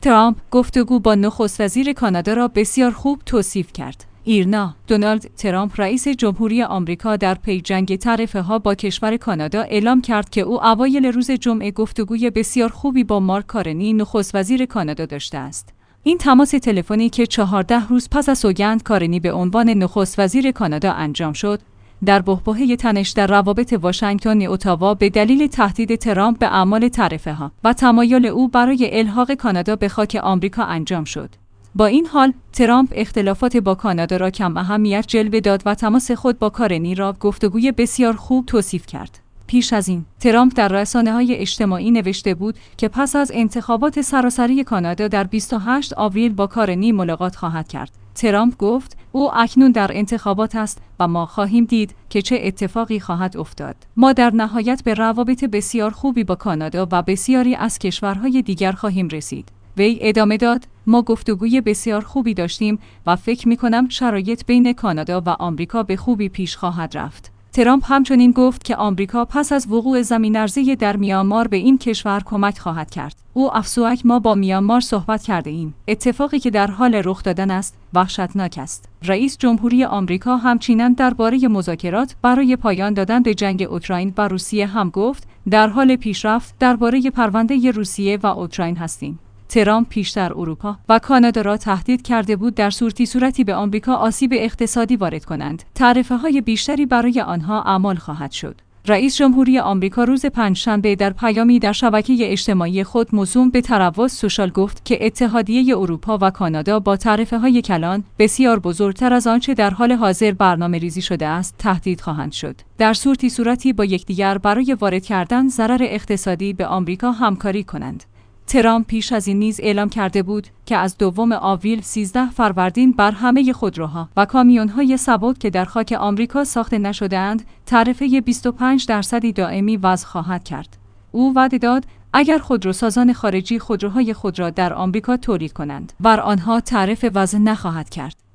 ترامپ گفتگو با نخست وزیر کانادا را بسیار خوب توصیف کرد. ایرنا، دونالد ترامپ رئیس جمهوری آمریکا در پی جنگ تعرفه‌ها با کشور کانادا اعلام کرد که او اوایل روز جمعه گفتگوی بسیار خوبی با مارک کارنی نخست وزیر کانادا داشته است. این تماس تلفنی که 14 روز پس از سوگند کارنی به عنوان نخست وزیر کانادا انجام شد، در بحبوحه تنش در روابط واشنگتن اتاوا به دلیل تهدید ترامپ به اعمال تعرفه‌ها و تمایل او برای الحاق کانادا به خاک آمریکا انجام شد. با این حال، ترامپ اختلافات با کانادا را کم اهمیت جلوه داد و تماس خود با کارنی را گفتگوی بسیار خوب توصیف کرد. پیش از این، ترامپ در رسانه‌های اجتماعی نوشته بود که پس از انتخابات سراسری کانادا در 28 آوریل با کارنی ملاقات خواهد کرد. ترامپ گفت او اکنون در انتخابات است و ما خواهیم دید که چه اتفاقی خواهد افتاد. ما در نهایت به روابط بسیار خوبی با کانادا و بسیاری از کشورهای دیگر خواهیم رسید. وی ادامه داد: ما گفتگوی بسیار خوبی داشتیم و فکر می‌کنم شرایط بین کانادا و آمریکا به خوبی پیش خواهد رفت. ترامپ همچنین گفت که آمریکا پس از وقوع زمین‌لرزه در میانمار به این کشور کمک خواهد کرد. او افزود: ما با میانمار صحبت کرده ایم. اتفاقی که در حال رخ دادن است وحشتناک است. رئیس جمهوری آمریکا همچنین درباره مذاکرات برای پایان دادن به جنگ اوکراین و روسیه هم گفت: در حال پیشرفت درباره پرونده روسیه و اوکراین هستیم. ترامپ پیشتر اروپا و کانادا را تهدید کرده بود در صورتی به آمریکا آسیب اقتصادی وارد کنند. تعرفه‌های بیشتری برای آنها اعمال خواهد شد. رئیس جمهوری آمریکا روز پنجشنبه در پیامی در شبکه اجتماعی خود موسوم به تروّس سوشال گفت که اتحادیه اروپا و کانادا با تعرفه‌های کلان بسیار بزرگتر از آنچه در حال حاضر برنامه‌ریزی شده است تهدید خواهند شد. در صورتی با یکدیگر برای وارد کردن ضرر اقتصادی به آمریکا همکاری کنند. ترامپ پیش از این نیز اعلام کرده بود که از 2 آوریل 13 فروردین بر همه خودروها و کامیون‌های سبک که در خاک آمریکا ساخته نشده‌اند، تعرفه 25% دائمی وضع خواهد کرد. او وعده داد اگر خودروسازان خارجی خودروهای خود را در آمریکا تولید کنند، بر آنها تعرفه وضع نخواهد کرد.